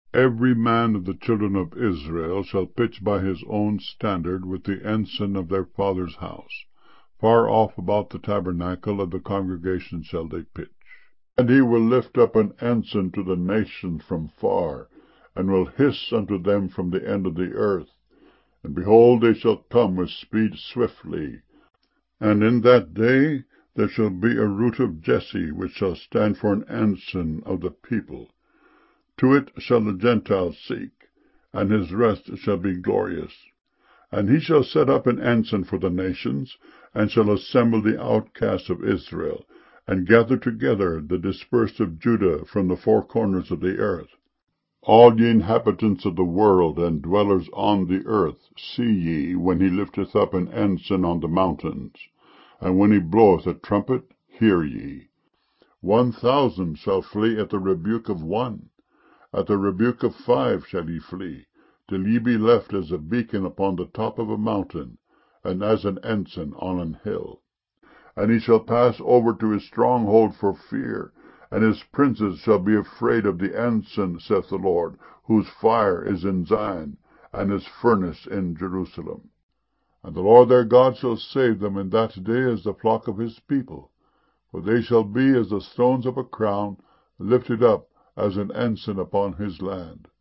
Every man of the children of Israel shall pitch by his own standard with the ensign of their father's house. Far off about the tabernacle of the congregation shall they pitch. And he will lift up an ensign to the nations from far, and will hiss unto them from the end of the earth. And behold, they shall come with speed swiftly. And in that day there shall be a root of Jesse, which shall stand for an ensign of the people. To it shall the Gentiles seek, and his rest shall be glorious. And he shall set up an ensign for the nations, and shall assemble the outcasts of Israel, and gather together the dispersed of Judah from the four corners of the earth. All ye inhabitants of the world, and dwellers on the earth, see ye, when he lifteth up an ensign on the mountains, and when he bloweth a trumpet, hear ye. 1,000 shall flee at the rebuke of one. At the rebuke of 5 shall ye flee, till ye be left as a beacon upon the top of a mountain, and as an ensign on an hill. And he shall pass over to his stronghold for fear, and his princes shall be afraid of the ensign, saith the Lord, whose fire is in Zion, and his furnace in Jerusalem. And the Lord their God shall save them in that day as the flock of his people. For they shall be as the stones of a crown, lifted up as an ensign upon his land.